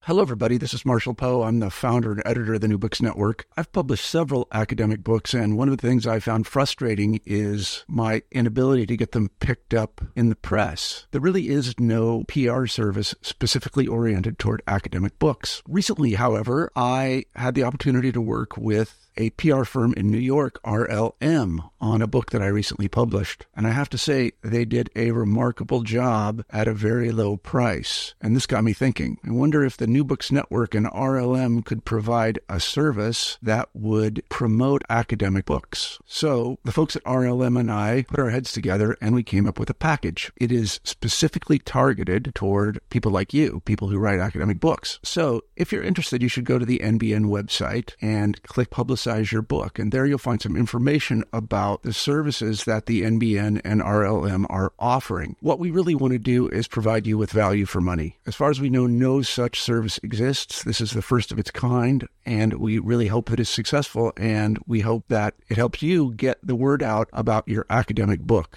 Hello, everybody. This is Marshall Poe. I'm the founder and editor of the New Books Network. I've published several academic books, and one of the things I found frustrating is my inability to get them picked up in the press. There really is no PR service specifically oriented toward academic books. Recently, however, I had the opportunity to work with a PR firm in New York, RLM, on a book that I recently published. And I have to say, they did a remarkable job at a very low price. And this got me thinking. I wonder if the New Books Network and RLM could provide a service that would promote academic books. So the folks at RLM and I put our heads together and we came up with a package. It is specifically targeted toward people like you, people who write academic books. So if you're interested, you should go to the NBN website and click Publicize Your Book. And there you'll find some information about the services that the NBN and RLM are offering. What we really want to do is provide you with value for money. As far as we know, no such service exists. This is the first of its kind, and we really hope that it's successful, and we hope that it helps you get the word out about your academic book.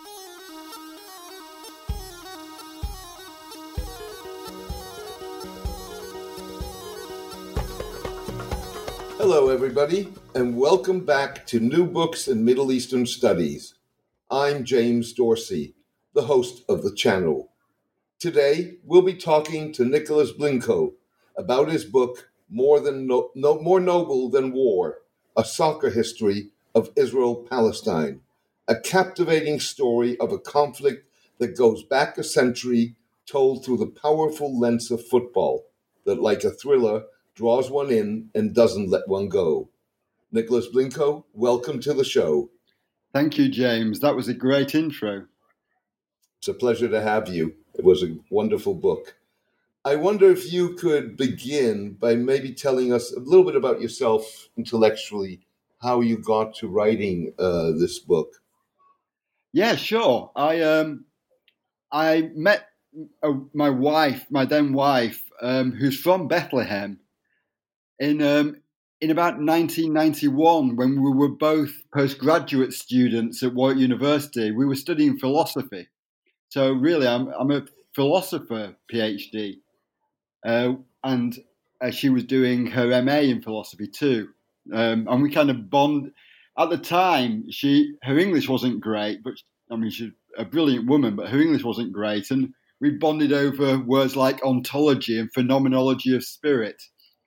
Hello, everybody, and welcome back to New Books in Middle Eastern Studies. I'm James Dorsey, the host of the channel. Today, we'll be talking to Nicholas Blincoe about his book, More Noble Than War, A Soccer History of Israel-Palestine, a captivating story of a conflict that goes back a century, told through the powerful lens of football, that, like a thriller, draws one in and doesn't let one go. Nicholas Blincoe, welcome to the show. Thank you, James. That was a great intro. It's a pleasure to have you. It was a wonderful book. I wonder if you could begin by maybe telling us a little bit about yourself intellectually, how you got to writing this book. Yeah, sure. I met my wife, my then wife, who's from Bethlehem, in about 1991, when we were both postgraduate students at Warwick University. We were studying philosophy. So really, I'm a philosopher PhD, and she was doing her MA in philosophy too. And we kind of bond. At the time, her English wasn't great, but she's a brilliant woman, but her English wasn't great, and we bonded over words like ontology and phenomenology of spirit.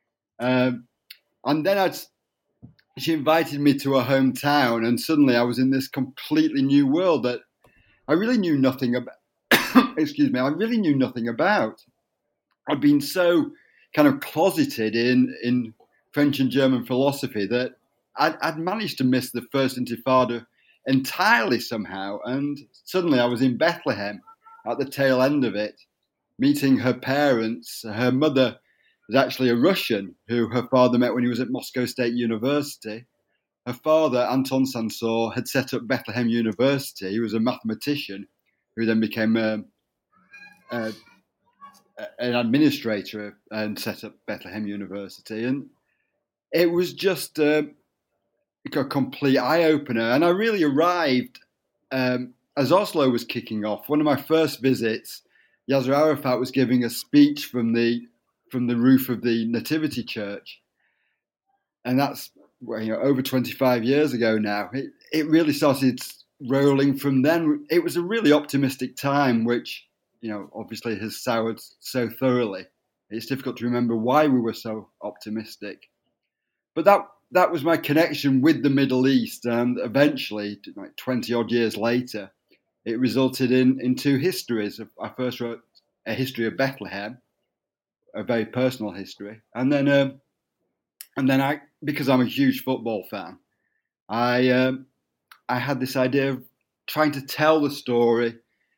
And then she invited me to her hometown, and suddenly I was in this completely new world that I really knew nothing about. I really knew nothing about. I'd been so kind of closeted in French and German philosophy that I'd managed to miss the First Intifada entirely somehow. And suddenly I was in Bethlehem at the tail end of it, meeting her parents. Her mother was actually a Russian who her father met when he was at Moscow State University. Her father, Anton Sansor, had set up Bethlehem University. He was a mathematician who then became an administrator and set up Bethlehem University. And it was just a complete eye-opener. And I really arrived as Oslo was kicking off. One of my first visits, Yasser Arafat was giving a speech from the roof of the Nativity Church. And that's over 25 years ago now. It really started rolling from then. It was a really optimistic time, which, obviously has soured so thoroughly. It's difficult to remember why we were so optimistic. But that was my connection with the Middle East. And eventually, 20 odd years later, it resulted in two histories. I first wrote a history of Bethlehem, a very personal history. And then I, because I'm a huge football fan, I had this idea of trying to tell the story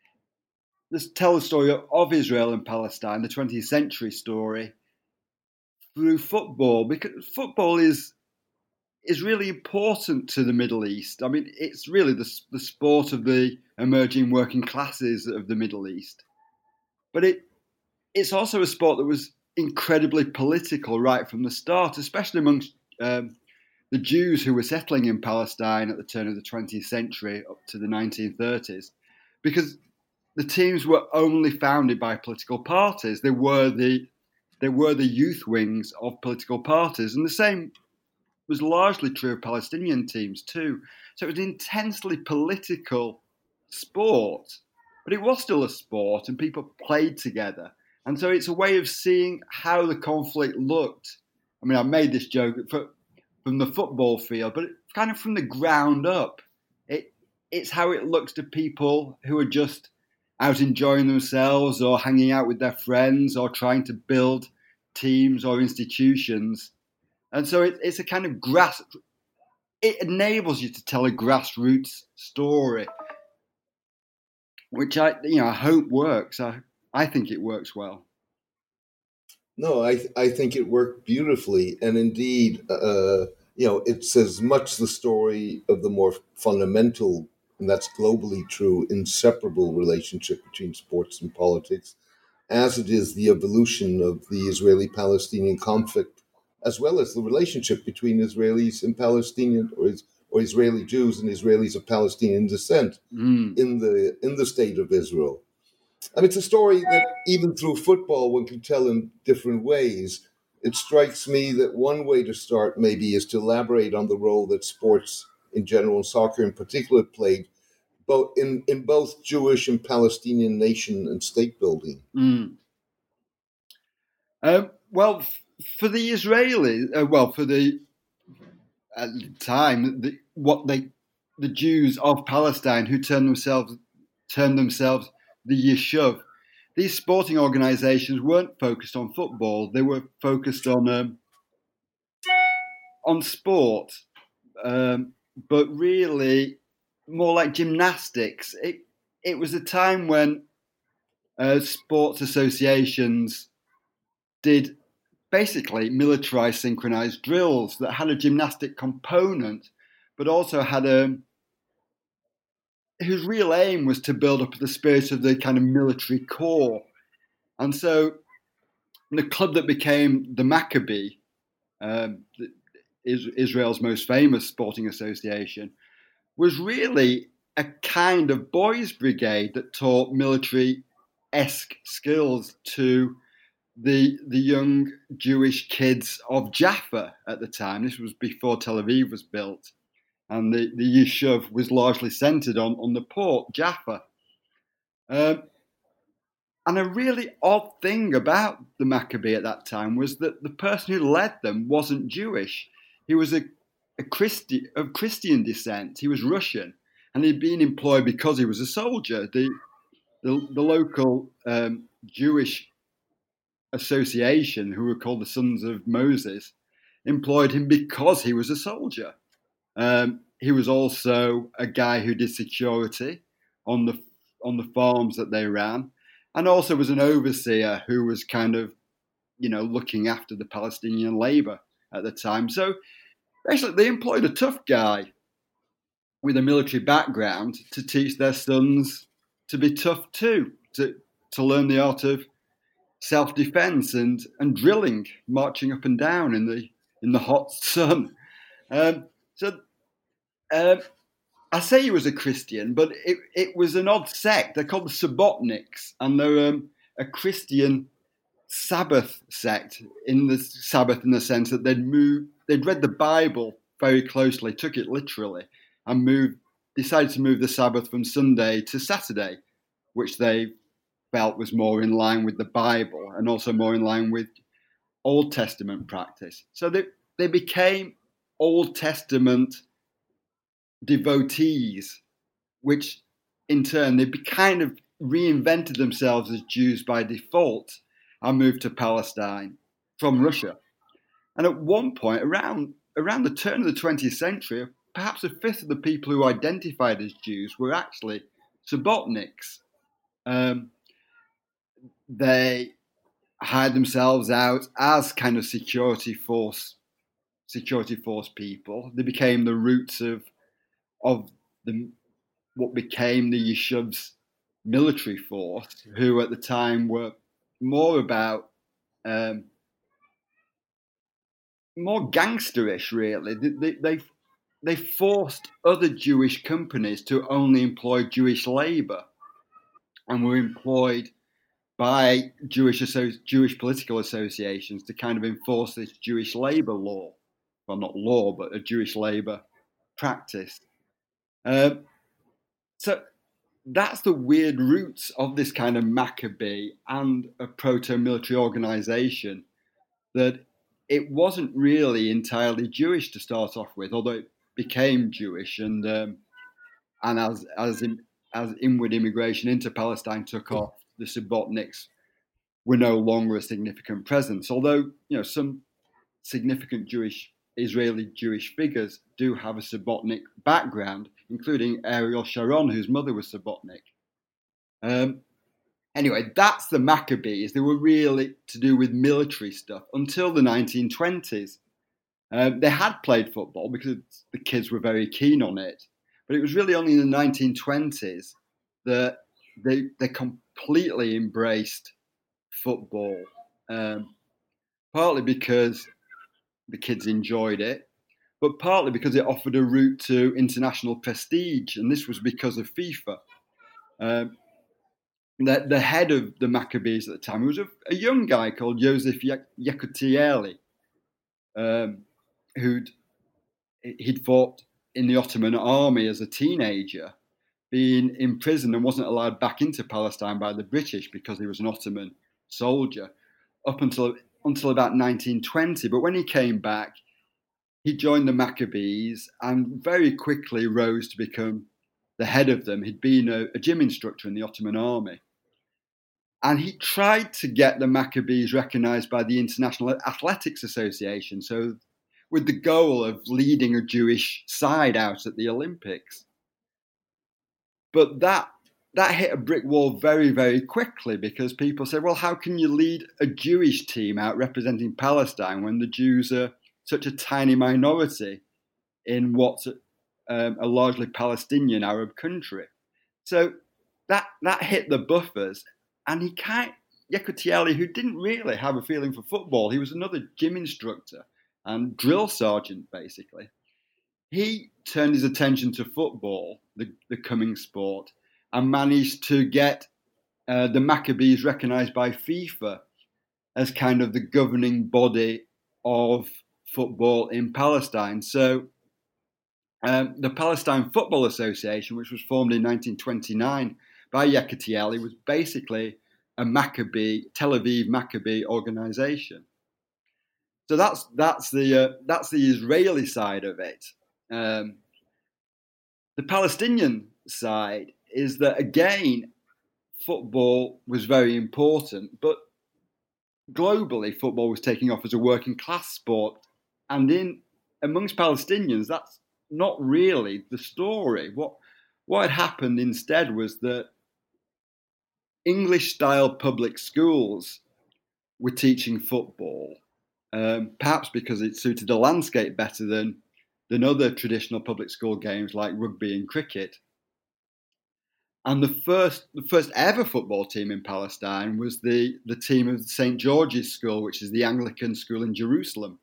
of Israel and Palestine, the 20th century story, through football, because football is really important to the Middle East. I mean, it's really the sport of the emerging working classes of the Middle East. But it's also a sport that was incredibly political right from the start, especially amongst the Jews who were settling in Palestine at the turn of the 20th century up to the 1930s, because the teams were only founded by political parties. They were the they were the youth wings of political parties. And the same was largely true of Palestinian teams too. So it was an intensely political sport, but it was still a sport and people played together. And so it's a way of seeing how the conflict looked. I mean, I made this joke from the football field, but kind of from the ground up. It's how it looks to people who are just out enjoying themselves or hanging out with their friends or trying to build teams or institutions. And so it's a kind of it enables you to tell a grassroots story, which I hope works. I think it works well. No, I think it worked beautifully. And indeed, it's as much the story of the more fundamental, and that's globally true, inseparable relationship between sports and politics, as it is the evolution of the Israeli-Palestinian conflict, as well as the relationship between Israelis and Palestinian, or Israeli Jews and Israelis of Palestinian descent in the state of Israel. And it's a story that even through football one can tell in different ways. It strikes me that one way to start maybe is to elaborate on the role that sports in general, and soccer in particular, played both in both Jewish and Palestinian nation and state building. Well, for the Israelis, at the time, the Jews of Palestine who termed themselves the Yishuv, these sporting organisations weren't focused on football; they were focused on sport, but really more like gymnastics. It was a time when sports associations did basically militarised synchronised drills that had a gymnastic component, but also had whose real aim was to build up the spirit of the kind of military corps. And so the club that became the Maccabi, Israel's most famous sporting association, was really a kind of boys' brigade that taught military-esque skills to the young Jewish kids of Jaffa at the time. This was before Tel Aviv was built. And the Yishuv was largely centred on the port, Jaffa. And a really odd thing about the Maccabi at that time was that the person who led them wasn't Jewish. He was of Christian descent. He was Russian. And he'd been employed because he was a soldier. The local Jewish association, who were called the Sons of Moses, employed him because he was a soldier. He was also a guy who did security on the farms that they ran, and also was an overseer who was kind of, looking after the Palestinian labor at the time. So basically, they employed a tough guy with a military background to teach their sons to be tough too, to learn the art of self-defense and drilling, marching up and down in the hot sun. I say he was a Christian, but it was an odd sect. They're called the Subbotniks, and they're a Christian Sabbath sect in the Sabbath, in the sense that they'd read the Bible very closely, took it literally, and decided to move the Sabbath from Sunday to Saturday, which they felt was more in line with the Bible and also more in line with Old Testament practice. So they became Old Testament devotees, which in turn they kind of reinvented themselves as Jews by default and moved to Palestine from Russia. And at one point, around the turn of the 20th century, perhaps a fifth of the people who identified as Jews were actually Subbotniks. They hired themselves out as kind of security force people. They became the roots of what became the Yishuv's military force, who at the time were more about more gangsterish, really. They forced other Jewish companies to only employ Jewish labour, and were employed by Jewish political associations to kind of enforce this Jewish labour law. Well, not law, but a Jewish labour practice. So that's the weird roots of this kind of Maccabee and a proto-military organisation, that it wasn't really entirely Jewish to start off with, although it became Jewish, and as inward immigration into Palestine took off, the Subbotniks were no longer a significant presence. Although some significant Israeli Jewish figures do have a Subbotnik background, including Ariel Sharon, whose mother was Subbotnik. Anyway, that's the Maccabees. They were really to do with military stuff until the 1920s. They had played football because the kids were very keen on it. But it was really only in the 1920s that they completely embraced football, partly because the kids enjoyed it, but partly because it offered a route to international prestige, and this was because of FIFA. The head of the Maccabees at the time was a young guy called Joseph Yekutieli, he'd fought in the Ottoman army as a teenager, being imprisoned and wasn't allowed back into Palestine by the British because he was an Ottoman soldier up until about 1920. But when he came back, he joined the Maccabees and very quickly rose to become the head of them. He'd been a gym instructor in the Ottoman army. And he tried to get the Maccabees recognised by the International Athletics Association, so with the goal of leading a Jewish side out at the Olympics. But that hit a brick wall very, very quickly, because people said, well, how can you lead a Jewish team out representing Palestine when the Jews are such a tiny minority in what's a largely Palestinian Arab country? So that hit the buffers. And Yekutieli, who didn't really have a feeling for football, he was another gym instructor and drill sergeant, basically. He turned his attention to football, the coming sport, and managed to get the Maccabees recognised by FIFA as kind of the governing body of football in Palestine. So the Palestine Football Association, which was formed in 1929 by Yekutieli, was basically a Tel Aviv Maccabee organisation. So that's the Israeli side of it. The Palestinian side is that, again, football was very important, but globally football was taking off as a working class sport, and amongst Palestinians, that's not really the story. What had happened instead was that English-style public schools were teaching football, perhaps because it suited the landscape better than other traditional public school games like rugby and cricket. And the first ever football team in Palestine was the team of St. George's School, which is the Anglican school in Jerusalem.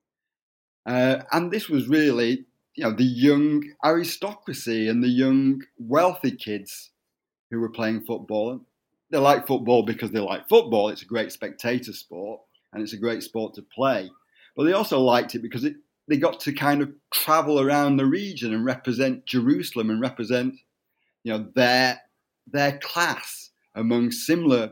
And this was really, the young aristocracy and the young wealthy kids who were playing football. They like football because they like football. It's a great spectator sport and it's a great sport to play. But they also liked it because they got to kind of travel around the region and represent Jerusalem and represent, their class among similar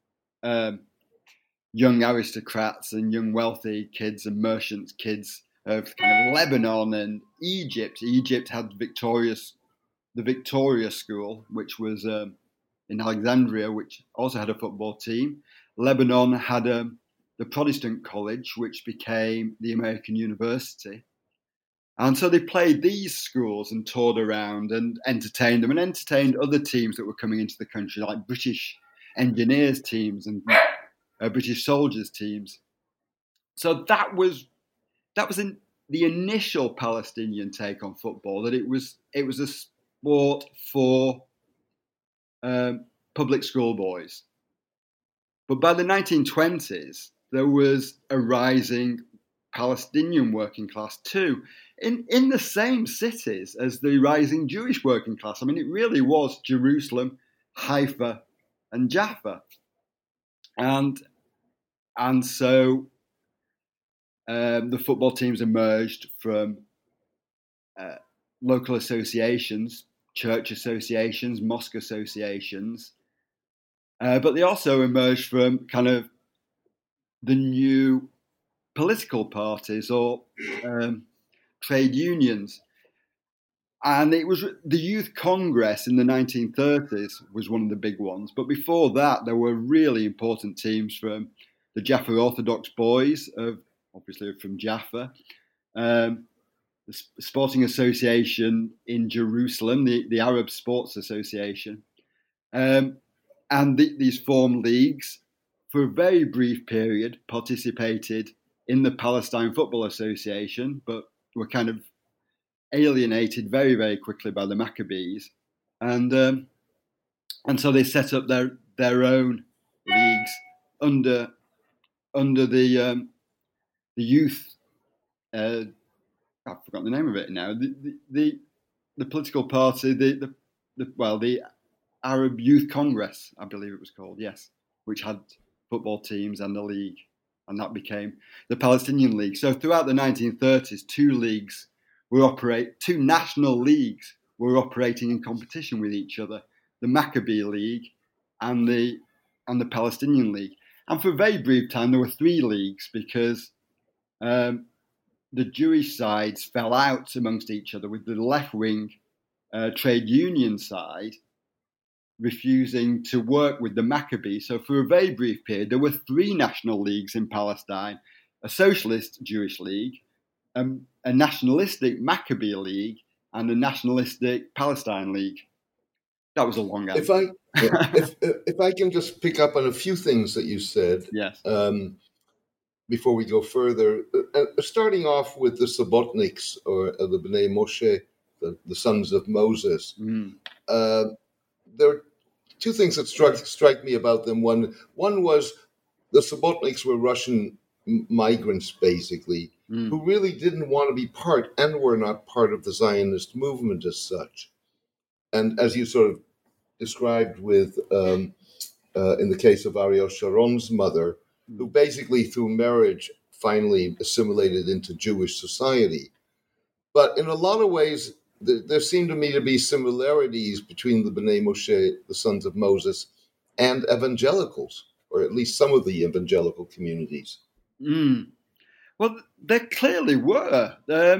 young aristocrats and young wealthy kids and merchants' kids of kind of Lebanon and Egypt. Egypt had the Victoria School, which was in Alexandria, which also had a football team. Lebanon had the Protestant College, which became the American University. And so they played these schools and toured around and entertained them and entertained other teams that were coming into the country, like British engineers teams and British soldiers teams. So that was the initial Palestinian take on football, that it was a sport for public school boys. But by the 1920s, there was a rising Palestinian working class too, in the same cities as the rising Jewish working class. I mean, it really was Jerusalem, Haifa, and Jaffa. and so the football teams emerged from local associations, church associations, mosque associations, but they also emerged from kind of the new political parties or trade unions. And it was the Youth Congress in the 1930s was one of the big ones. But before that, there were really important teams from the Jaffa Orthodox Boys, obviously from Jaffa, the Sporting Association in Jerusalem, the Arab Sports Association. And these formed leagues for a very brief period, participated in the Palestine Football Association, but were kind of alienated very, very quickly by the Maccabees, and so they set up their own leagues under the youth. I've forgotten the name of it now. The political party, the Arab Youth Congress, I believe it was called. Yes, which had football teams and a league, and that became the Palestinian League. So throughout the 1930s, two national leagues were operating in competition with each other: the Maccabee League and the Palestinian League. And for a very brief time, there were three leagues because the Jewish sides fell out amongst each other, with the left-wing trade union side refusing to work with the Maccabees. So for a very brief period, there were three national leagues in Palestine: a socialist Jewish league, a nationalistic Maccabee League, and a nationalistic Palestine League. That was a long answer. If I can just pick up on a few things that you said, yes, before we go further, starting off with the Subbotniks, or the Bnei Moshe, the sons of Moses. There are two things that strike me about them. One was the Subbotniks were Russian migrants, basically, who really didn't want to be part and were not part of the Zionist movement as such. And as you sort of described with, in the case of Ariel Sharon's mother, who basically through marriage finally assimilated into Jewish society. But in a lot of ways, there seem to me to be similarities between the Bnei Moshe, the sons of Moses, and evangelicals, or at least some of the evangelical communities. Well, there clearly were.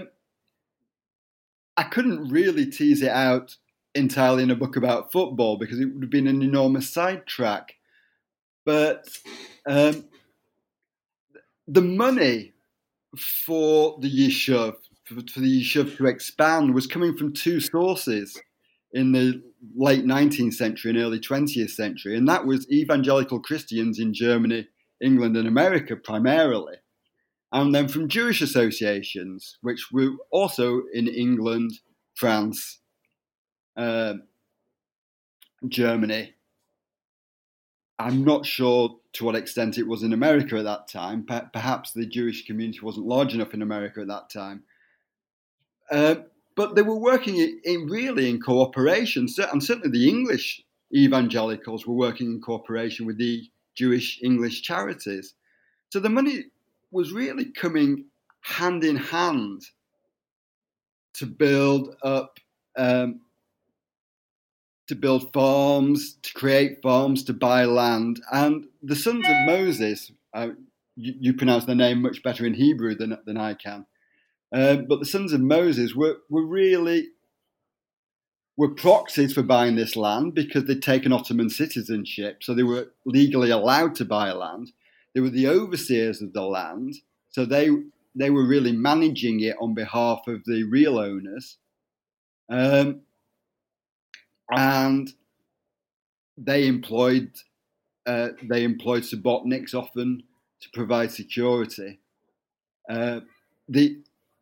I couldn't really tease it out entirely in a book about football because it would have been an enormous sidetrack. But the money for the Yishuv, for the Yishuv to expand, was coming from two sources in the late 19th century and early 20th century, and that was evangelical Christians in Germany, England, and America primarily, and then from Jewish associations, which were also in England, France, Germany. I'm not sure to what extent it was in America at that time. Perhaps the Jewish community wasn't large enough in America at that time. But they were working in cooperation, and certainly the English evangelicals were working in cooperation with the Jewish English charities. So the money was really coming hand in hand to build up, to build farms, to create farms, to buy land. And the sons of Moses, you pronounce their name much better in Hebrew than I can. But the sons of Moses were proxies for buying this land because they'd taken Ottoman citizenship, so they were legally allowed to buy land. They were the overseers of the land, so they were really managing it on behalf of the real owners, and they employed Subbotniks often to provide security. The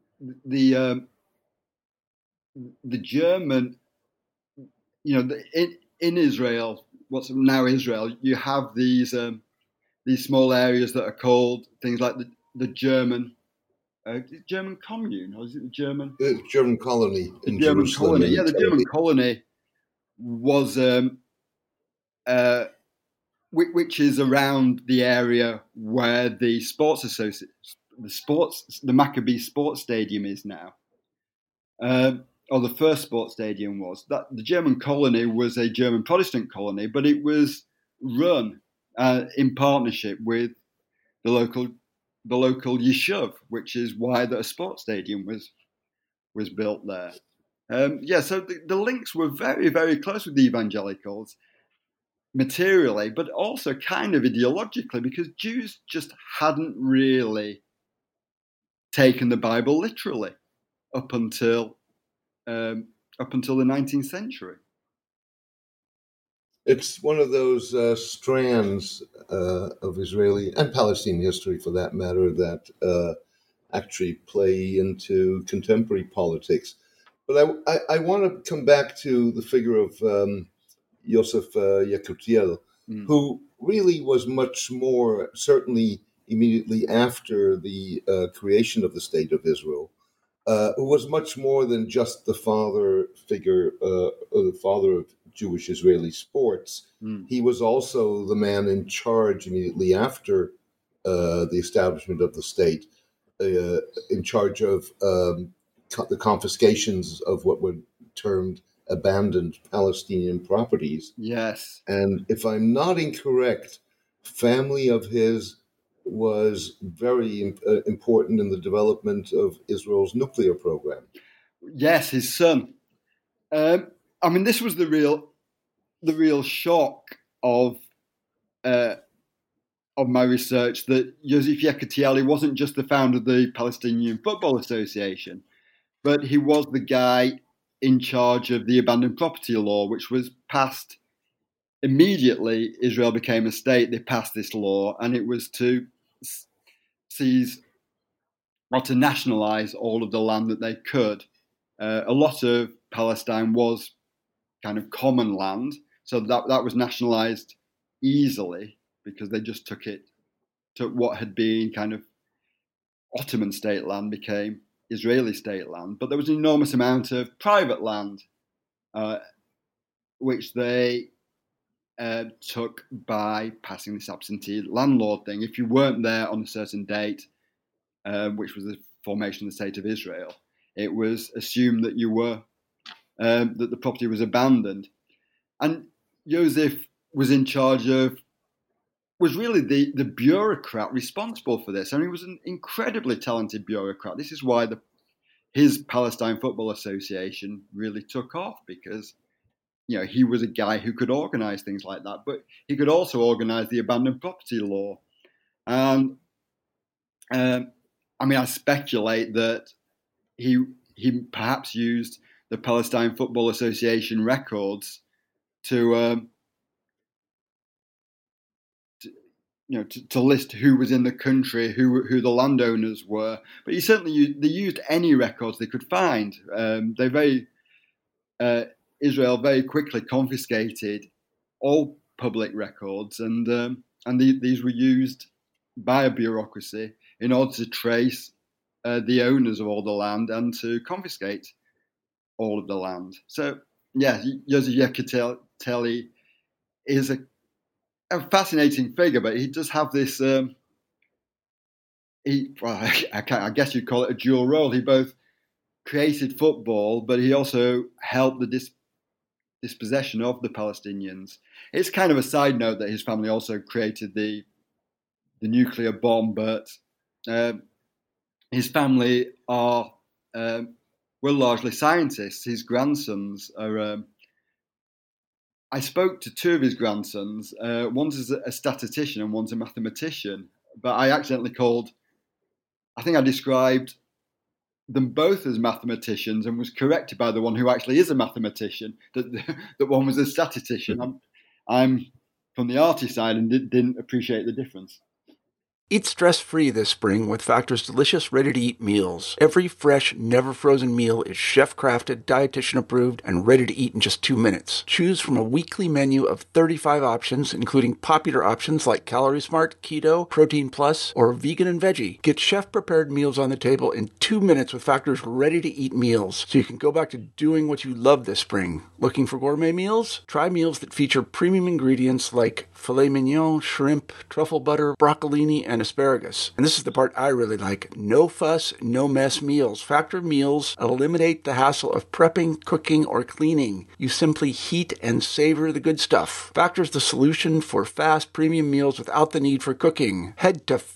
German, in Israel, what's now Israel, you have these small areas that are called things like the German commune, or is it the German? German colony in German Jerusalem. Colony, yeah, the German colony was which is around the area where the Maccabee Sports Stadium is now, or the first sports stadium was. That the German colony was a German Protestant colony, but it was run in partnership with the local Yishuv, which is why a sports stadium was built there. So the links were very, very close with the evangelicals, materially, but also kind of ideologically, because Jews just hadn't really taken the Bible literally up until the 19th century. It's one of those strands of Israeli and Palestinian history, for that matter, that actually play into contemporary politics. But I want to come back to the figure of Yosef Yekutiel, who really was much more, certainly immediately after the creation of the State of Israel, who was much more than just the father figure, or the father of Jewish Israeli sports. He was also the man in charge immediately after the establishment of the state, in charge of the confiscations of what were termed abandoned Palestinian properties. Yes. And if I'm not incorrect, family of his was very important in the development of Israel's nuclear program. Yes, his son. This was the real shock of my research, that Yosef Yekutiel wasn't just the founder of the Palestinian Football Association, but he was the guy in charge of the abandoned property law, which was passed immediately Israel became a state. They passed this law, and it was to seize or to nationalize all of the land that they could. A lot of Palestine was kind of common land, so that was nationalized easily, because they just took what had been kind of Ottoman state land became Israeli state land. But there was an enormous amount of private land, which they took by passing this absentee landlord thing. If you weren't there on a certain date, which was the formation of the State of Israel, it was assumed that you were that the property was abandoned. And Joseph was really the bureaucrat responsible for this. And he was an incredibly talented bureaucrat. This is why his Palestine Football Association really took off, because he was a guy who could organize things like that, but he could also organize the abandoned property law. And I speculate that he perhaps used the Palestine Football Association records to list who was in the country, who the landowners were. But they used any records they could find. Israel very quickly confiscated all public records, and these were used by a bureaucracy in order to trace the owners of all the land and to confiscate all of the land. So, yeah, Yosef Yekutiel is a fascinating figure, but he does have this. I guess you'd call it a dual role. He both created football, but he also helped the dispossession of the Palestinians. It's kind of a side note that his family also created the nuclear bomb, but his family were largely scientists. His grandsons are. I spoke to two of his grandsons. One's a statistician and one's a mathematician. But I think I described them both as mathematicians and was corrected by the one who actually is a mathematician, that one was a statistician. I'm from the arty side and didn't appreciate the difference. Eat stress-free this spring with Factor's delicious, ready-to-eat meals. Every fresh, never-frozen meal is chef-crafted, dietitian-approved, and ready to eat in just 2 minutes. Choose from a weekly menu of 35 options, including popular options like Calorie Smart, Keto, Protein Plus, or Vegan and Veggie. Get chef-prepared meals on the table in 2 minutes with Factor's ready-to-eat meals, so you can go back to doing what you love this spring. Looking for gourmet meals? Try meals that feature premium ingredients like filet mignon, shrimp, truffle butter, broccolini, and asparagus. And this is the part I really like. No fuss, no mess meals. Factor meals eliminate the hassle of prepping, cooking, or cleaning. You simply heat and savor the good stuff. Factor's the solution for fast premium meals without the need for cooking. Head to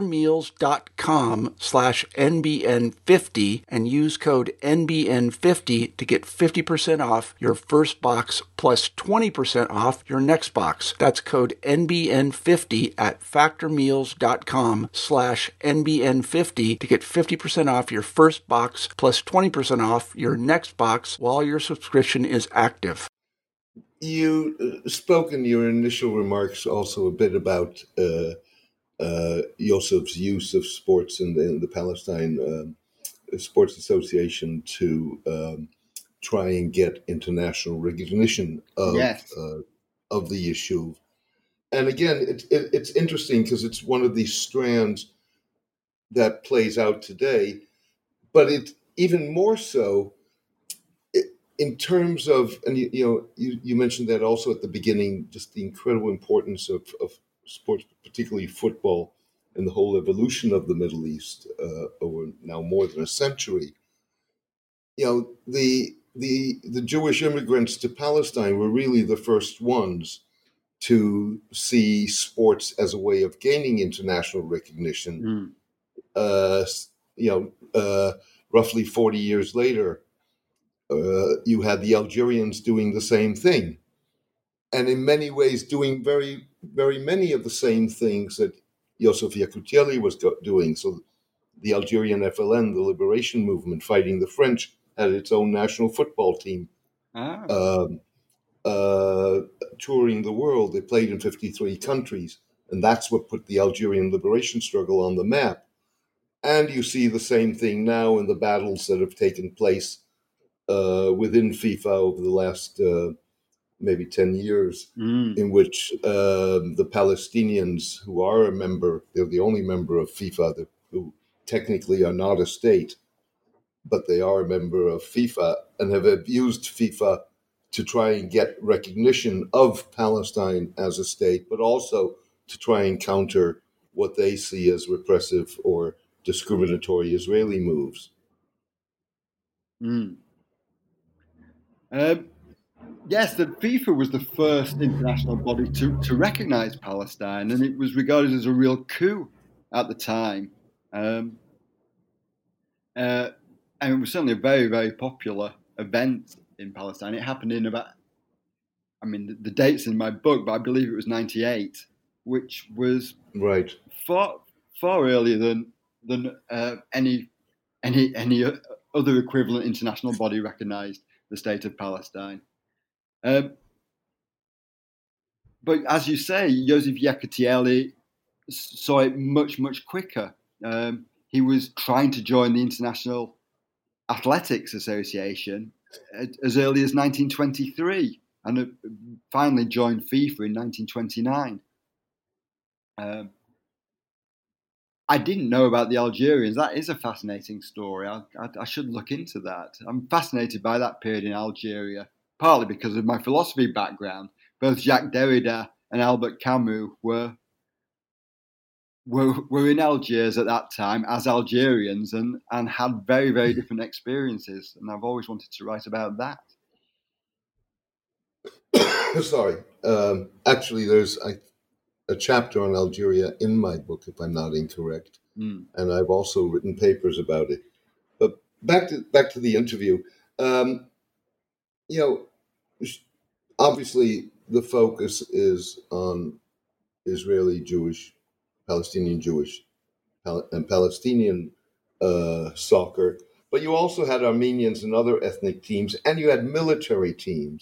factormeals.com/NBN50 and use code NBN50 to get 50% off your first box plus 20% off your next box. That's code NBN50 at factormeals.com/NBN50 to get 50% off your first box plus 20% off your next box while your subscription is active. You spoke in your initial remarks also a bit about Yosef's use of sports in the Palestine Sports Association to try and get international recognition of the issue. And again, it's interesting because it's one of these strands that plays out today, but it even more so in terms of, and you mentioned that also at the beginning, just the incredible importance of sports, particularly football, and the whole evolution of the Middle East over now more than a century. The Jewish immigrants to Palestine were really the first ones to see sports as a way of gaining international recognition. Roughly 40 years later, you had the Algerians doing the same thing, and in many ways doing very, very many of the same things that Yosef Yekutieli was doing. So the Algerian FLN, the liberation movement fighting the French, had its own national football team. Touring the world. They played in 53 countries, and that's what put the Algerian liberation struggle on the map. And you see the same thing now in the battles that have taken place within FIFA over the last maybe 10 years, in which the Palestinians, who are a member, they're the only member of FIFA who technically are not a state, but they are a member of FIFA and have abused FIFA to try and get recognition of Palestine as a state, but also to try and counter what they see as repressive or discriminatory Israeli moves. Yes, the FIFA was the first international body to recognize Palestine, and it was regarded as a real coup at the time. And it was certainly a very, very popular event in Palestine. It happened in the date's in my book, but I believe it was 98, which was right far earlier than any other equivalent international body recognized the state of Palestine. But as you say, Yosef Yekutieli saw it much, much quicker. He was trying to join the International Athletics Association as early as 1923 and finally joined FIFA in 1929. I didn't know about the Algerians. That is a fascinating story. I should look into that. I'm fascinated by that period in Algeria, partly because of my philosophy background. Both Jacques Derrida and Albert Camus were in Algiers at that time as Algerians and had very, very different experiences. And I've always wanted to write about that. Sorry. Actually, there's a chapter on Algeria in my book, if I'm not incorrect. And I've also written papers about it. But back to the interview. Obviously the focus is on Israeli Jewish, Palestinian Jewish, and Palestinian soccer. But you also had Armenians and other ethnic teams, and you had military teams.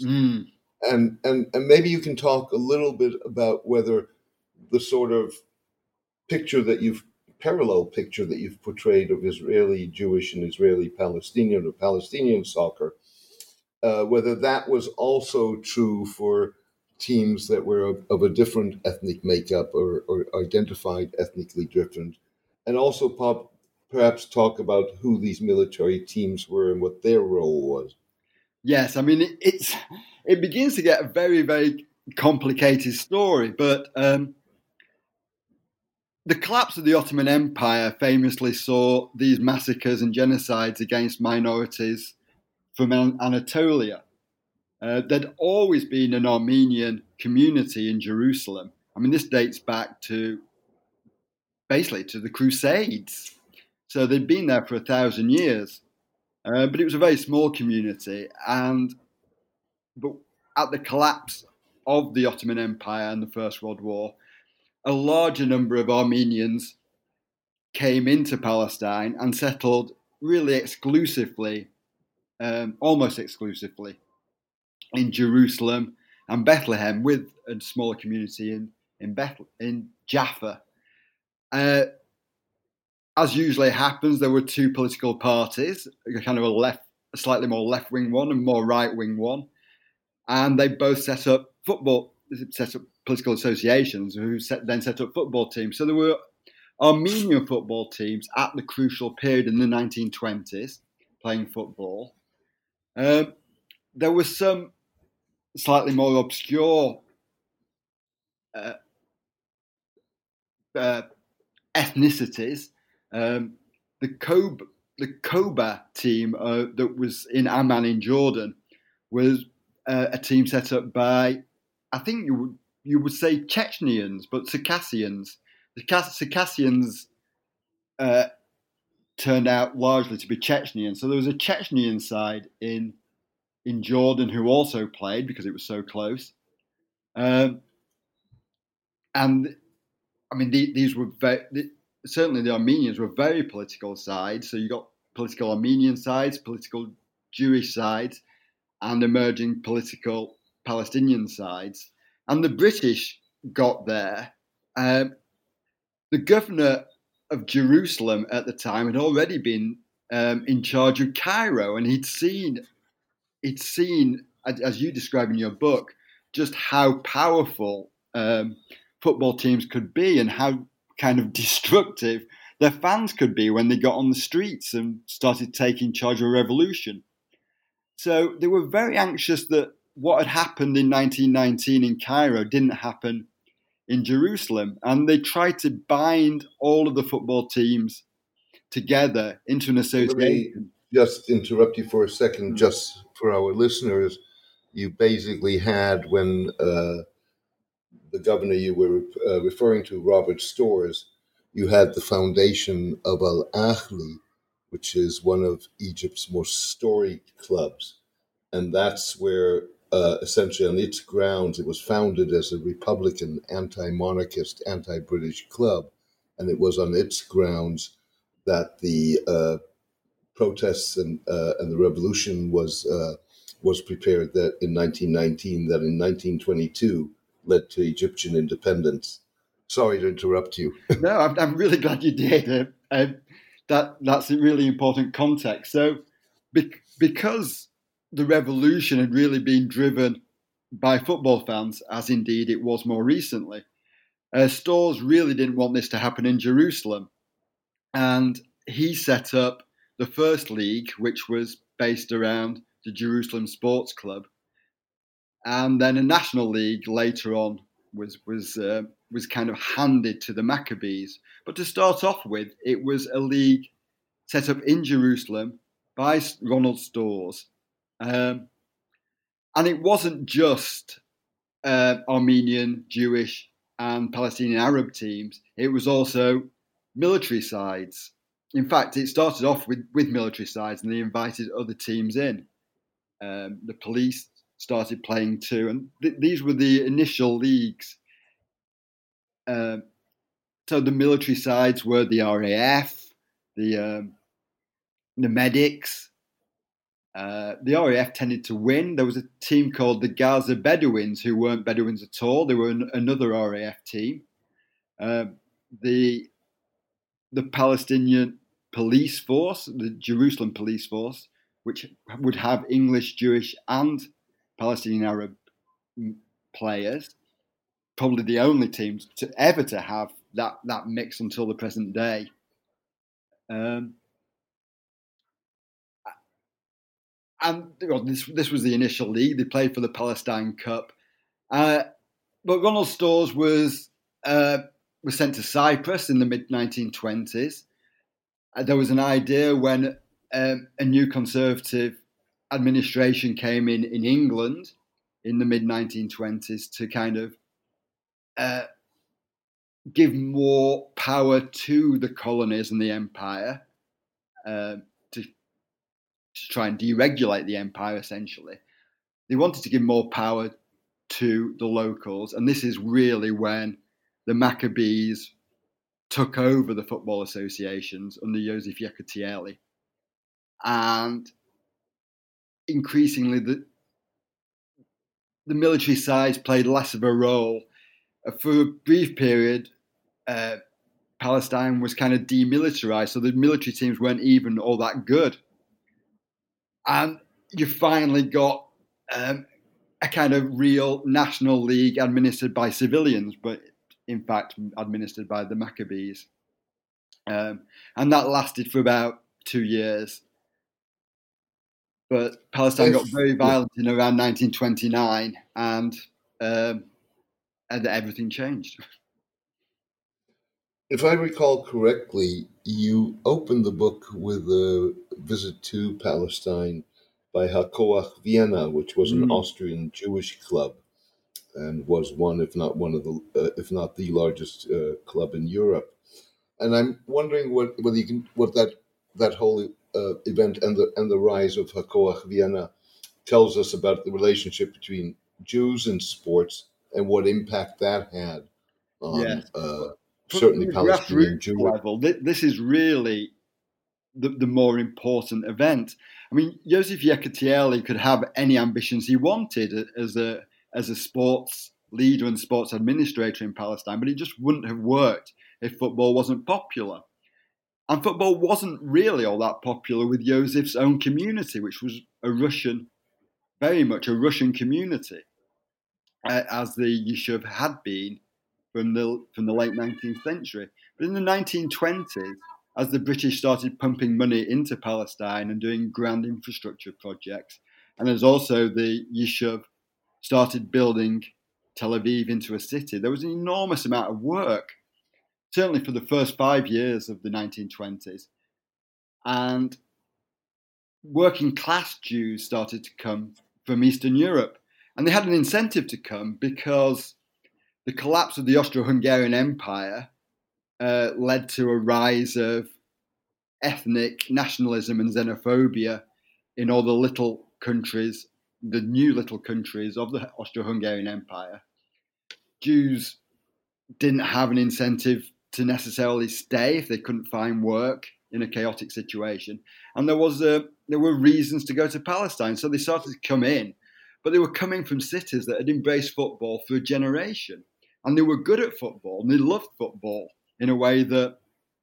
And maybe you can talk a little bit about whether the sort of parallel picture that you've portrayed of Israeli Jewish and Israeli Palestinian or Palestinian soccer, whether that was also true for teams that were of a different ethnic makeup or identified ethnically different, and also perhaps talk about who these military teams were and what their role was. Yes, I mean, it begins to get a very, very complicated story, but the collapse of the Ottoman Empire famously saw these massacres and genocides against minorities from Anatolia. There'd always been an Armenian community in Jerusalem. I mean, this dates back to basically to the Crusades. So they'd been there for 1,000 years. But it was a very small community. But at the collapse of the Ottoman Empire and the First World War, a larger number of Armenians came into Palestine and settled really exclusively, almost exclusively, in Jerusalem and Bethlehem, with a smaller community in Jaffa. As usually happens, there were two political parties, kind of a slightly more left-wing one and more right-wing one, and they both set up political associations who then set up football teams. So there were Armenian football teams at the crucial period in the 1920s playing football. There were some slightly more obscure ethnicities. The Koba team that was in Amman in Jordan was a team set up by, I think you would say Chechnyans, but Circassians. The Circassians turned out largely to be Chechnyan. So there was a Chechnyan side in Jordan who also played because it was so close. And I mean, these were certainly the Armenians were very political sides. So you got political Armenian sides, political Jewish sides, and emerging political Palestinian sides. And the British got there. The governor of Jerusalem at the time had already been in charge of Cairo, and he'd seen, as you describe in your book, just how powerful football teams could be and how kind of destructive their fans could be when they got on the streets and started taking charge of a revolution. So they were very anxious that what had happened in 1919 in Cairo didn't happen in Jerusalem. And they tried to bind all of the football teams together into an association. Let me just interrupt you for a second, just for our listeners. You basically had, when the governor you were referring to, Robert Storrs, you had the foundation of Al-Ahli, which is one of Egypt's most storied clubs. And that's where, essentially on its grounds, it was founded as a Republican, anti-monarchist, anti-British club. And it was on its grounds that the protests and the revolution was prepared, that in 1919, that in 1922 led to Egyptian independence. Sorry to interrupt you. No, I'm really glad you did. That's a really important context. So because the revolution had really been driven by football fans, as indeed it was more recently, Storrs really didn't want this to happen in Jerusalem. And he set up the first league, which was based around the Jerusalem Sports Club. And then a national league later on was kind of handed to the Maccabees. But to start off with, it was a league set up in Jerusalem by Ronald Storrs. And it wasn't just Armenian, Jewish, and Palestinian Arab teams. It was also military sides. In fact, it started off with military sides, and they invited other teams in. The police started playing too, and these were the initial leagues. So the military sides were the RAF, the medics. The RAF tended to win. There was a team called the Gaza Bedouins, who weren't Bedouins at all. They were another RAF team. the Palestinian police force, the Jerusalem police force, which would have English, Jewish, and Palestinian Arab players, probably the only teams ever to have that mix until the present day. And this was the initial league. They played for the Palestine Cup, but Ronald Storrs was sent to Cyprus in the mid-1920s. There was an idea when a new Conservative administration came in England in the mid-1920s to kind of give more power to the colonies and the empire, to try and deregulate the empire, essentially. They wanted to give more power to the locals, and this is really when the Maccabees took over the football associations under Joseph Yekutieli. And increasingly, the military sides played less of a role. For a brief period, Palestine was kind of demilitarized, so the military teams weren't even all that good. And you finally got a kind of real national league administered by civilians, but in fact administered by the Maccabees. And that lasted for about 2 years. But Palestine got very violent in around 1929, and everything changed. If I recall correctly, you opened the book with a visit to Palestine by Hakoach Vienna, which was an Austrian Jewish club, and was one, if not the largest club in Europe. And I'm wondering what that whole event and the rise of Hakoach Vienna tells us about the relationship between Jews and sports and what impact that had on certainly Palestinian Jews. Level, this is really the more important event. I mean, Joseph Yekutieli could have any ambitions he wanted as a sports leader and sports administrator in Palestine, but it just wouldn't have worked if football wasn't popular. And football wasn't really all that popular with Joseph's own community, which was very much a Russian community, as the Yishuv had been from the late 19th century. But in the 1920s, as the British started pumping money into Palestine and doing grand infrastructure projects, and as also the Yishuv started building Tel Aviv into a city, there was an enormous amount of work, certainly for the first 5 years of the 1920s. And working class Jews started to come from Eastern Europe. And they had an incentive to come because the collapse of the Austro-Hungarian Empire led to a rise of ethnic nationalism and xenophobia in all the little countries, the new little countries of the Austro-Hungarian Empire. Jews didn't have an incentive to necessarily stay if they couldn't find work in a chaotic situation. And there were reasons to go to Palestine. So they started to come in, but they were coming from cities that had embraced football for a generation. And they were good at football, and they loved football in a way that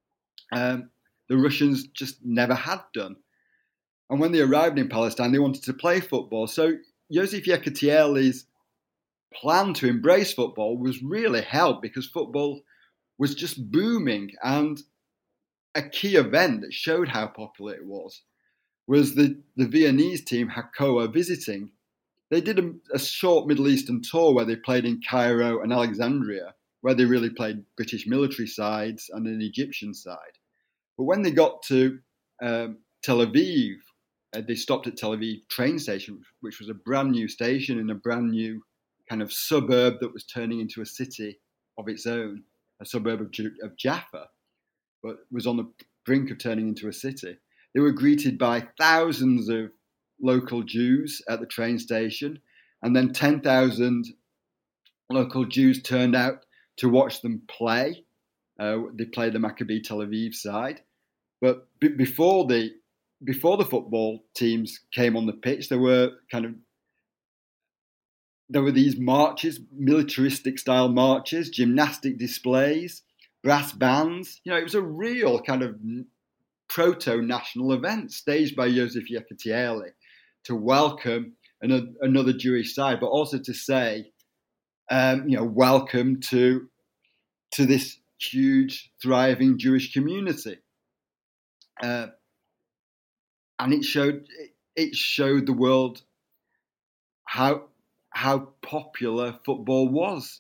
the Russians just never had done. And when they arrived in Palestine, they wanted to play football. So Joseph Yekutieli's plan to embrace football was really helped because football was just booming. And a key event that showed how popular it was the Viennese team Hakoah visiting. They did a short Middle Eastern tour where they played in Cairo and Alexandria, where they really played British military sides and an Egyptian side. But when they got to Tel Aviv, they stopped at Tel Aviv train station, which was a brand new station in a brand new kind of suburb that was turning into a city of its own, a suburb of Jaffa, but was on the brink of turning into a city. They were greeted by thousands of local Jews at the train station, and then 10,000 local Jews turned out to watch them play. They played the Maccabi Tel Aviv side. But before the football teams came on the pitch, there were these marches, militaristic style marches, gymnastic displays, brass bands. It was a real kind of proto-national event staged by Joseph Yekutieli to welcome another Jewish side, but also to say, welcome to this huge, thriving Jewish community. And it showed the world how popular football was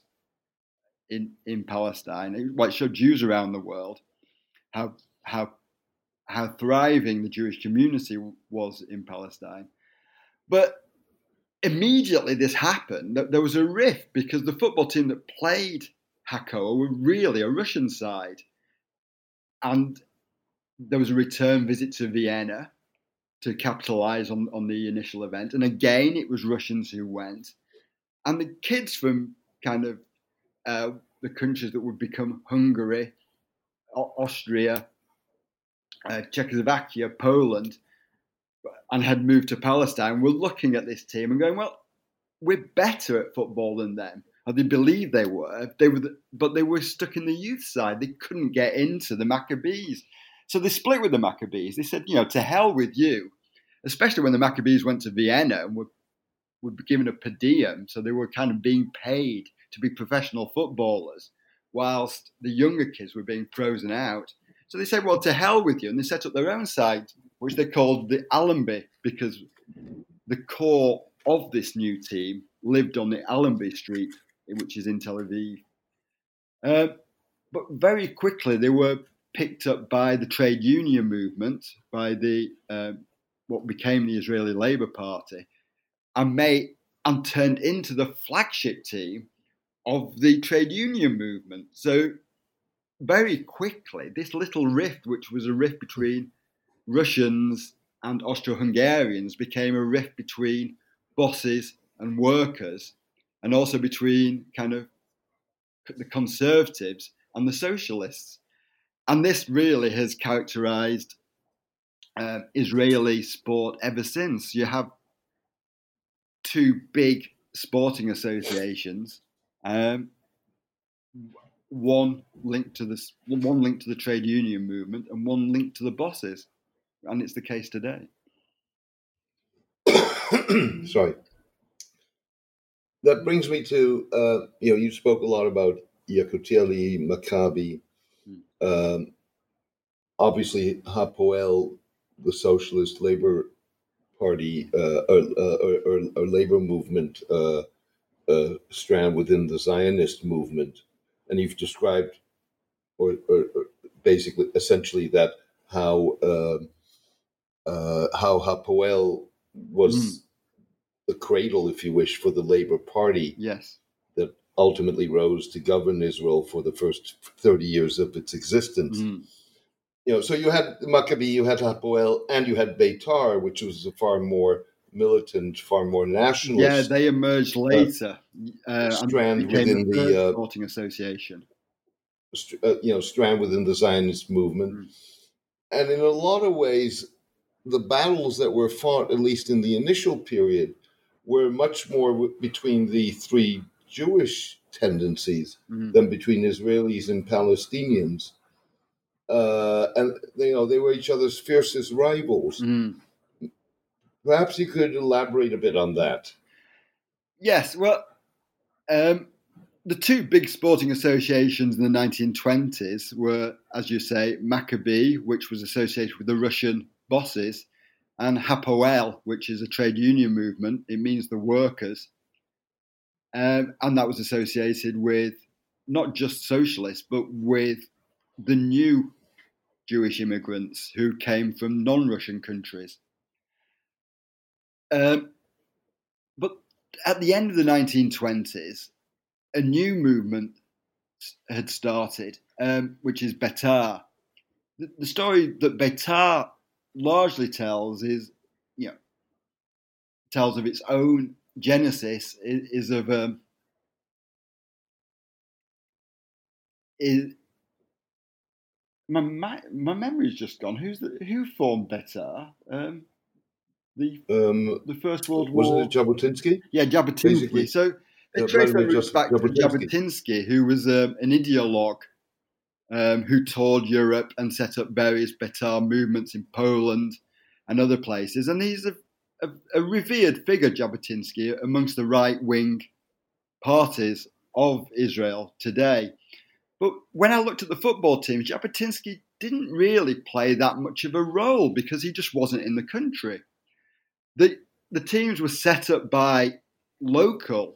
in Palestine. It showed Jews around the world how thriving the Jewish community was in Palestine. But immediately this happened, there was a rift because the football team that played Hakoah were really a Russian side. And there was a return visit to Vienna to capitalise on the initial event. And again, it was Russians who went. And the kids from kind of the countries that would become Hungary, Austria, Czechoslovakia, Poland, and had moved to Palestine, were looking at this team and going, well, we're better at football than them. Or they believed they were, but they were stuck in the youth side. They couldn't get into the Maccabees. So they split with the Maccabees. They said, to hell with you, especially when the Maccabees went to Vienna and were given a per diem. So they were kind of being paid to be professional footballers, whilst the younger kids were being frozen out. So they said, well, to hell with you. And they set up their own side, which they called the Allenby, because the core of this new team lived on the Allenby Street, which is in Tel Aviv. But very quickly, they were picked up by the trade union movement, by the what became the Israeli Labour Party, and turned into the flagship team of the trade union movement. So very quickly, this little rift, which was a rift between Russians and Austro-Hungarians, became a rift between bosses and workers, and also between kind of the conservatives and the socialists. And this really has characterized Israeli sport ever since. You have two big sporting associations, one linked to the trade union movement and one linked to the bosses, and it's the case today. Sorry. That brings me to you spoke a lot about Yekutieli, Maccabi, obviously Hapoel, the Socialist Labor Party or labor movement strand within the Zionist movement, and you've described, or basically, essentially, that how Hapoel was the cradle, if you wish, for the Labor Party. Yes. That ultimately rose to govern Israel for the first 30 years of its existence. So you had Maccabi, you had Hapoel, and you had Beitar, which was a far more militant, far more nationalist. Yeah, they emerged later. Strand within the sporting association. Strand within the Zionist movement. And in a lot of ways, the battles that were fought, at least in the initial period, were much more between the three Jewish tendencies than between Israelis and Palestinians. And they were each other's fiercest rivals. Perhaps you could elaborate a bit on that. Yes, well, the two big sporting associations in the 1920s were, as you say, Maccabi, which was associated with the Russian bosses, and Hapoel, which is a trade union movement. It means the workers. And that was associated with not just socialists, but with the new Jewish immigrants who came from non-Russian countries. But at the end of the 1920s, a new movement had started, which is Beitar. The story that Beitar largely tells tells of its own genesis is of my memory's just gone. Who formed Beitar? The First World War. Was it Jabotinsky? Yeah, Jabotinsky. Basically, so they trace their roots back to Jabotinsky, who was an ideologue who toured Europe and set up various Betar movements in Poland and other places. And he's a revered figure, Jabotinsky, amongst the right-wing parties of Israel today. But when I looked at the football team, Jabotinsky didn't really play that much of a role because he just wasn't in the country. The teams were set up by local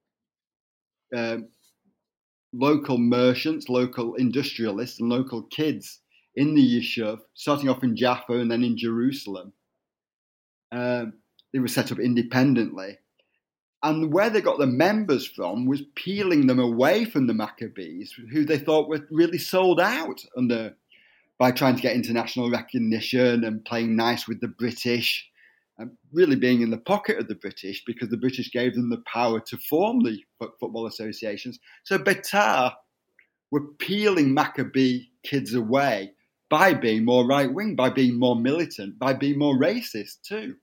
merchants, local industrialists, and local kids in the Yishuv, starting off in Jaffa and then in Jerusalem. They were set up independently. And where they got the members from was peeling them away from the Maccabees, who they thought were really sold out by trying to get international recognition and playing nice with the British, and really being in the pocket of the British because the British gave them the power to form the football associations. So Betar were peeling Maccabee kids away by being more right-wing, by being more militant, by being more racist too.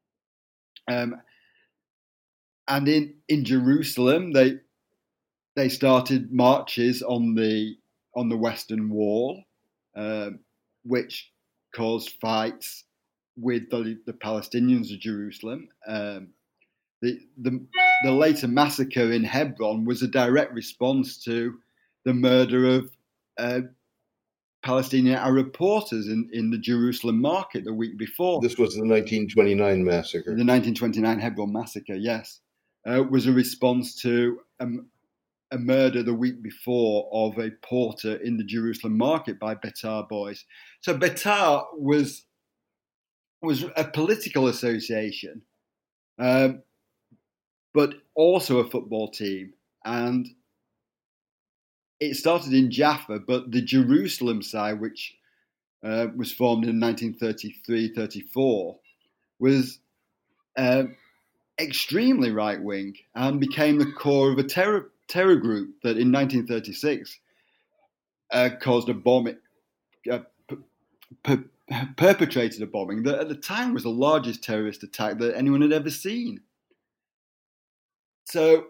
And in Jerusalem, they started marches on the Western Wall, which caused fights with the Palestinians of Jerusalem. The later massacre in Hebron was a direct response to the murder of Palestinian Arab porters in the Jerusalem market the week before. This was the 1929 massacre. The 1929 Hebron massacre, yes. Was a response to a murder the week before of a porter in the Jerusalem market by Betar boys. So Betar was a political association, but also a football team. And it started in Jaffa, but the Jerusalem side, which was formed in 1933-34, was extremely right-wing and became the core of a terror group that in 1936 caused a bombing, perpetrated a bombing that at the time was the largest terrorist attack that anyone had ever seen. So,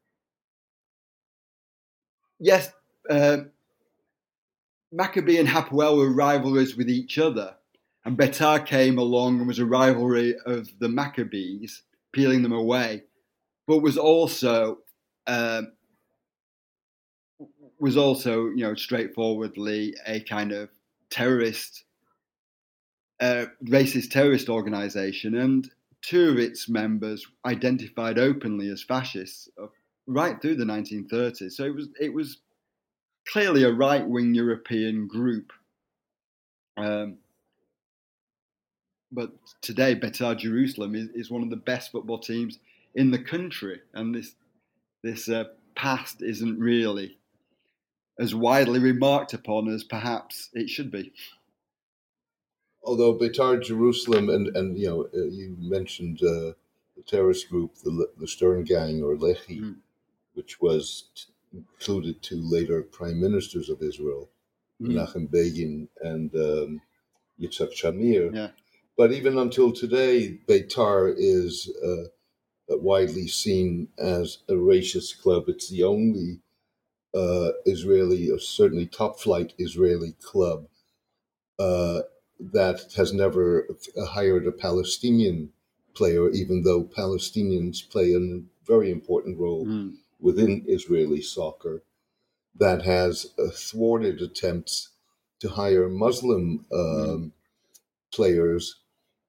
yes, Maccabee and Hapoel were rivalries with each other, and Betar came along and was a rivalry of the Maccabees, peeling them away, but was also straightforwardly a kind of terrorist, racist terrorist organization, and two of its members identified openly as fascists right through the 1930s. So it was clearly a right-wing European group. But today, Betar Jerusalem is one of the best football teams in the country, and this past isn't really as widely remarked upon as perhaps it should be. Although Betar Jerusalem and you mentioned the terrorist group, the Stern Gang or Lehi, which was included two later prime ministers of Israel, Menachem Begin and Yitzhak Shamir. Yeah. But even until today, Betar is widely seen as a racist club. It's the only Israeli, or certainly top-flight Israeli club that has never hired a Palestinian player, even though Palestinians play a very important role within Israeli soccer, that has thwarted attempts to hire Muslim players,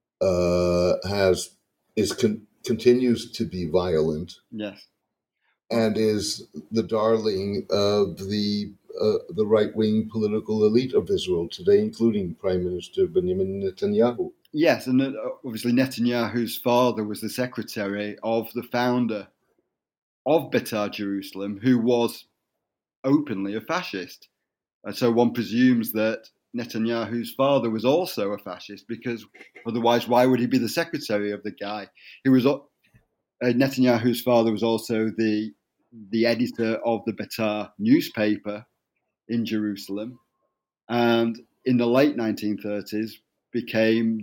continues to be violent. Yes. And is the darling of the right-wing political elite of Israel today, including Prime Minister Benjamin Netanyahu. Yes, and obviously Netanyahu's father was the secretary of the founder of Betar Jerusalem, who was openly a fascist. And so one presumes that Netanyahu's father was also a fascist, because otherwise why would he be the secretary of the guy? He was Netanyahu's father was also the editor of the Betar newspaper in Jerusalem, and in the late 1930s became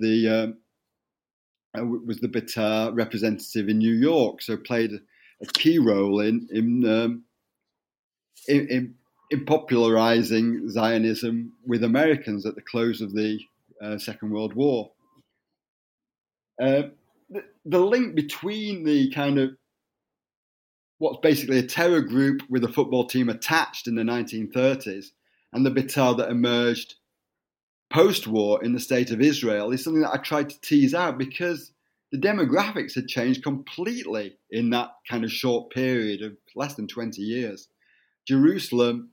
was the Betar representative in New York, so played a key role in in popularizing Zionism with Americans at the close of the Second World War. The link between the kind of what's basically a terror group with a football team attached in the 1930s and the Beitar that emerged post-war in the state of Israel is something that I tried to tease out because the demographics had changed completely in that kind of short period of less than 20 years. Jerusalem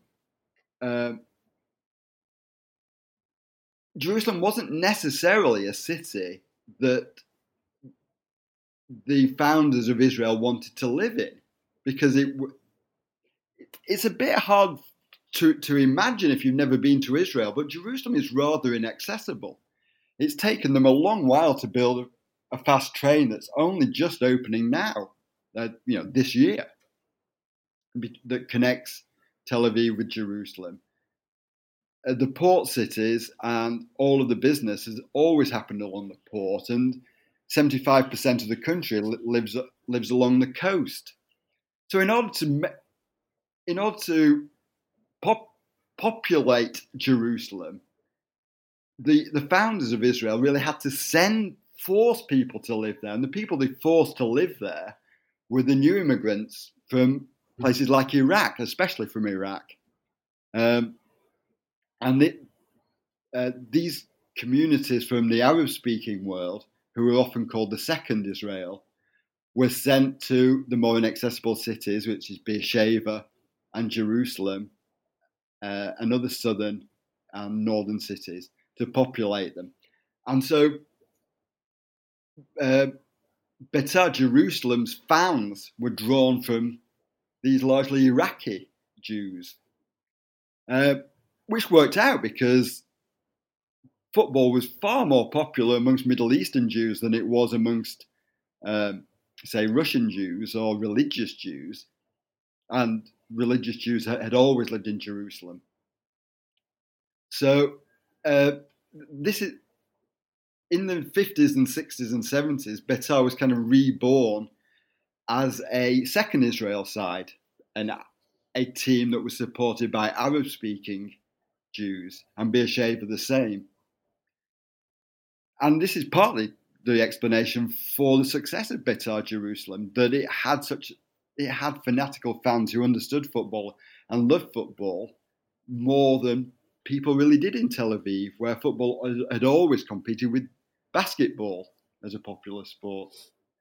wasn't necessarily a city that the founders of Israel wanted to live in, because it's a bit hard to imagine if you've never been to Israel, but Jerusalem is rather inaccessible. It's taken them a long while to build a fast train that's only just opening now, this year, that connects Tel Aviv with Jerusalem. The port cities and all of the business has always happened along the port, and 75% of the country lives along the coast. So in order to populate Jerusalem, the founders of Israel really had to force people to live there, and the people they forced to live there were the new immigrants from places like Iraq, especially from Iraq. These communities from the Arab-speaking world, who were often called the Second Israel, were sent to the more inaccessible cities, which is Beersheba and Jerusalem, and other southern and northern cities, to populate them. And so Beitar Jerusalem's fans were drawn from these largely Iraqi Jews, which worked out because football was far more popular amongst Middle Eastern Jews than it was amongst, say, Russian Jews or religious Jews. And religious Jews had always lived in Jerusalem. So this is in the 50s and 60s and 70s, Beitar was kind of reborn as a second Israel side, and a team that was supported by Arab-speaking Jews, and Beersheba the same. And this is partly the explanation for the success of Beitar Jerusalem, that it had fanatical fans who understood football and loved football more than people really did in Tel Aviv, where football had always competed with basketball as a popular sport.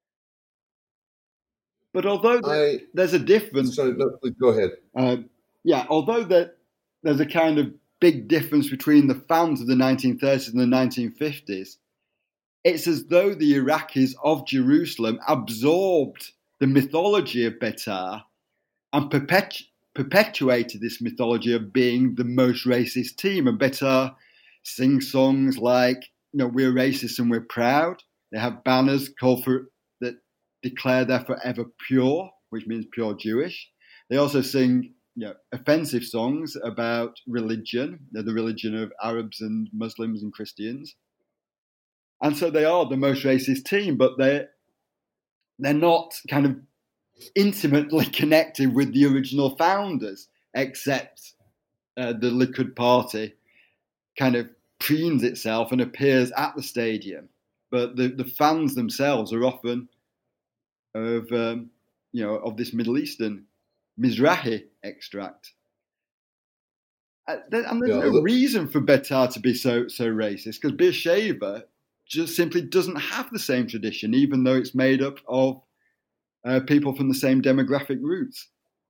But although there's a difference... Sorry, no, please go ahead. Although there's a kind of big difference between the fans of the 1930s and the 1950s, it's as though the Iraqis of Jerusalem absorbed the mythology of Beitar and perpetuated this mythology of being the most racist team. And Beitar sing songs like, we're racist and we're proud. They have banners that declare they're forever pure, which means pure Jewish. They also sing offensive songs about religion, the religion of Arabs and Muslims and Christians. And so they are the most racist team, but they're not kind of intimately connected with the original founders, except the Likud party kind of preens itself and appears at the stadium. But the fans themselves are often of this Middle Eastern Mizrahi extract. And there's no reason for Beitar to be so racist, because Beersheba just simply doesn't have the same tradition, even though it's made up of people from the same demographic roots.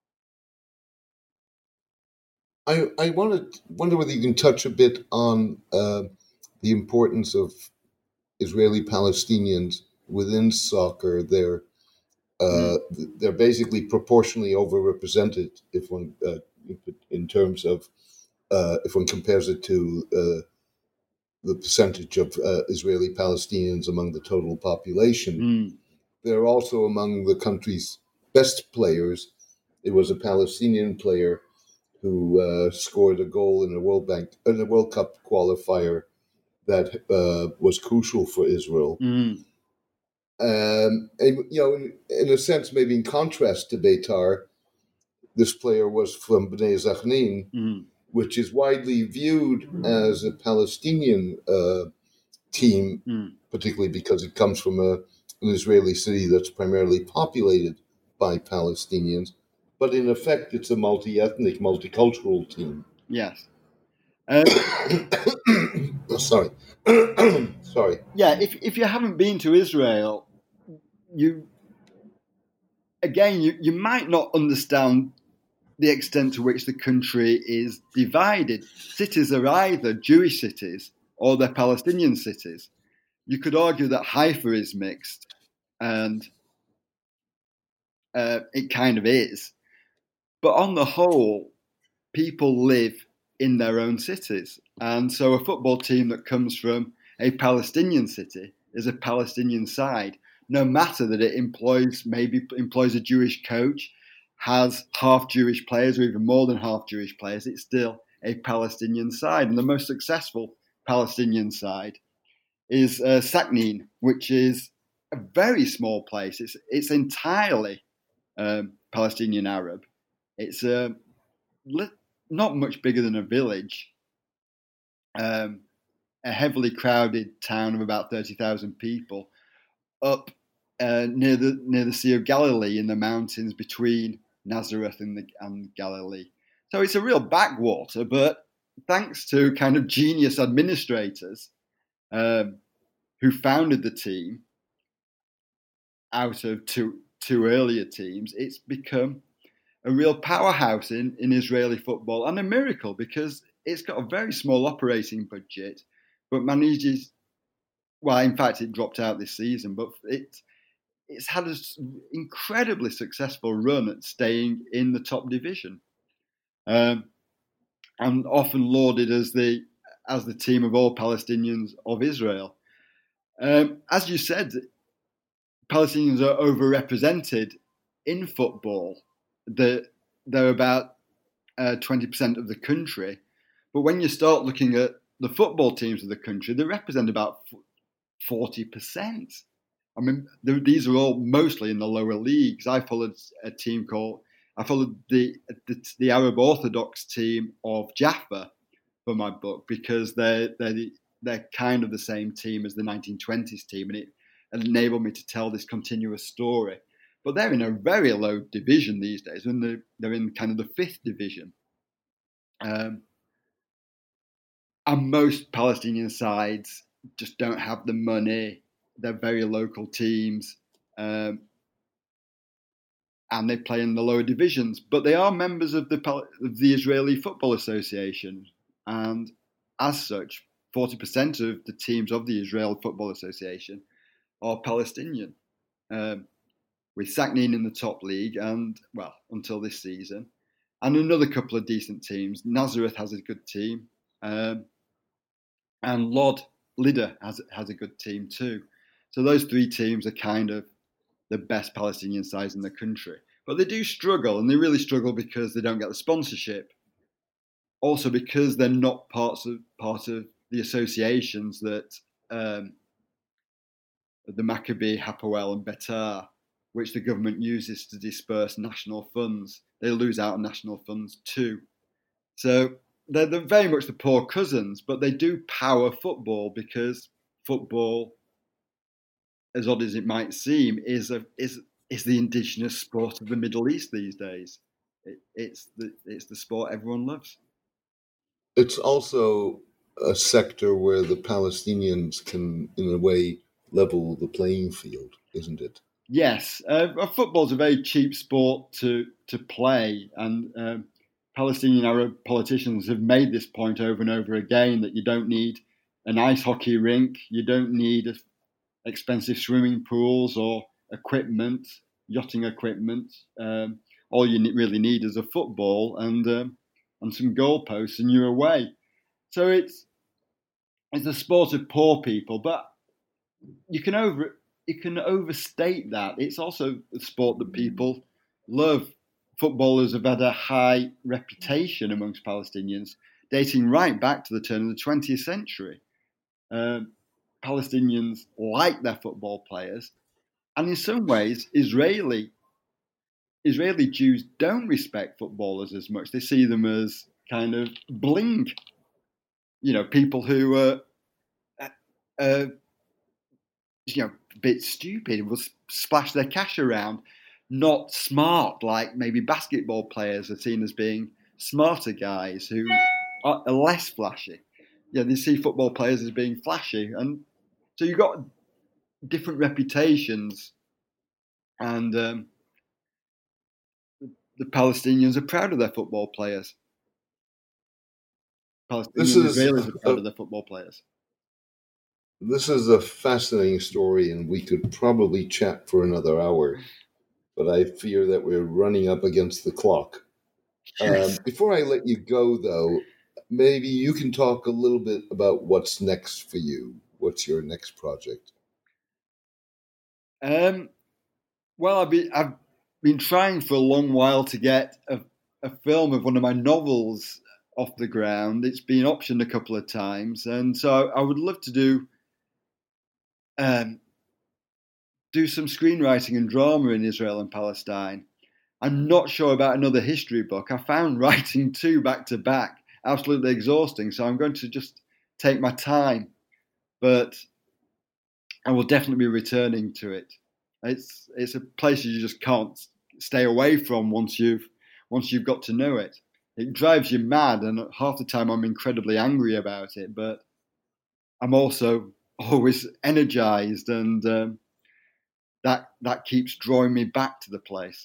I wonder whether you can touch a bit on the importance of Israeli Palestinians within soccer. They're basically proportionally overrepresented if one in terms of if one compares it to the percentage of Israeli Palestinians among the total population. They're also among the country's best players. It was a Palestinian player who scored a goal in a World Cup qualifier that was crucial for Israel. And in a sense, maybe in contrast to Beitar, this player was from Bnei Zachnin, which is widely viewed as a Palestinian team, particularly because it comes from an Israeli city that's primarily populated by Palestinians. But in effect, it's a multi-ethnic, multicultural team. Yes. Sorry. Sorry. Yeah, if you haven't been to Israel, you might not understand the extent to which the country is divided. Cities are either Jewish cities or they're Palestinian cities. You could argue that Haifa is mixed, and it kind of is. But on the whole, people live in their own cities. And so a football team that comes from a Palestinian city is a Palestinian side, no matter that it employs a Jewish coach, has half Jewish players or even more than half Jewish players, it's still a Palestinian side. And the most successful Palestinian side is Sakhnin, which is a very small place. It's entirely Palestinian Arab. It's not much bigger than a village, a heavily crowded town of about 30,000 people, up near the Sea of Galilee in the mountains between Nazareth and Galilee. So it's a real backwater, but thanks to kind of genius administrators who founded the team out of two earlier teams, it's become a real powerhouse in Israeli football, and a miracle because it's got a very small operating budget, but manages, well, in fact, it dropped out this season, but it's had an incredibly successful run at staying in the top division, and often lauded as the team of all Palestinians of Israel. As you said, Palestinians are overrepresented in football. They're about 20% of the country. But when you start looking at the football teams of the country, they represent about 40%. I mean, these are all mostly in the lower leagues. I followed the Arab Orthodox team of Jaffa for my book because they're kind of the same team as the 1920s team, and it enabled me to tell this continuous story. But they're in a very low division these days, and they're in kind of the fifth division. And most Palestinian sides just don't have the money. They're very local teams, and they play in the lower divisions. But they are members of the Israeli Football Association, and as such, 40% of the teams of the Israel Football Association are Palestinian. With Sakhnin in the top league, and well, until this season, and another couple of decent teams. Nazareth has a good team, and Lydda has a good team too. So those three teams are kind of the best Palestinian sides in the country. But they do struggle, and they really struggle because they don't get the sponsorship. Also because they're not part of the associations that the Maccabi, Hapoel, and Betar, which the government uses to disperse national funds. They lose out on national funds too. So they're very much the poor cousins, but they do power football because football, as odd as it might seem, is the indigenous sport of the Middle East these days. It's the sport everyone loves. It's also a sector where the Palestinians can, in a way, level the playing field, isn't it? Yes, football's a very cheap sport to play, and Palestinian Arab politicians have made this point over and over again that you don't need an ice hockey rink, you don't need expensive swimming pools or equipment, yachting equipment. All you really need is a football and some goalposts, and you're away. So it's a sport of poor people, but you can overstate that. It's also a sport that people love. Footballers have had a high reputation amongst Palestinians, dating right back to the turn of the 20th century. Palestinians like their football players, and in some ways, Israeli Israeli Jews don't respect footballers as much. They see them as kind of bling, people who are, a bit stupid, will splash their cash around, not smart like maybe basketball players are seen as being smarter guys who are less flashy. They see football players as being flashy, and so you've got different reputations, and the Palestinians are proud of their football players. Palestinian Israelis are proud of their football players. This is a fascinating story, and we could probably chat for another hour, but I fear that we're running up against the clock. Before I let you go, though, maybe you can talk a little bit about what's next for you. What's your next project? Well, I've been trying for a long while to get a film of one of my novels off the ground. It's been optioned a couple of times, and so I would love to do some screenwriting and drama in Israel and Palestine. I'm not sure about another history book. I found writing 2 back to back absolutely exhausting, so I'm going to just take my time, but I will definitely be returning to it. It's a place you just can't stay away from once you've got to know it. It drives you mad, and half the time I'm incredibly angry about it, but I'm also always energized, and that keeps drawing me back to the place.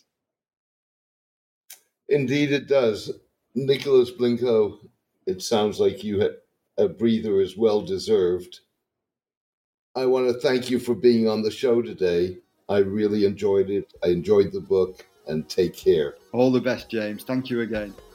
Indeed, it does. Nicholas Blincoe, it sounds like you had a breather is well deserved. I want to thank you for being on the show today. I really enjoyed it. I enjoyed the book, and take care. All the best, James. Thank you again.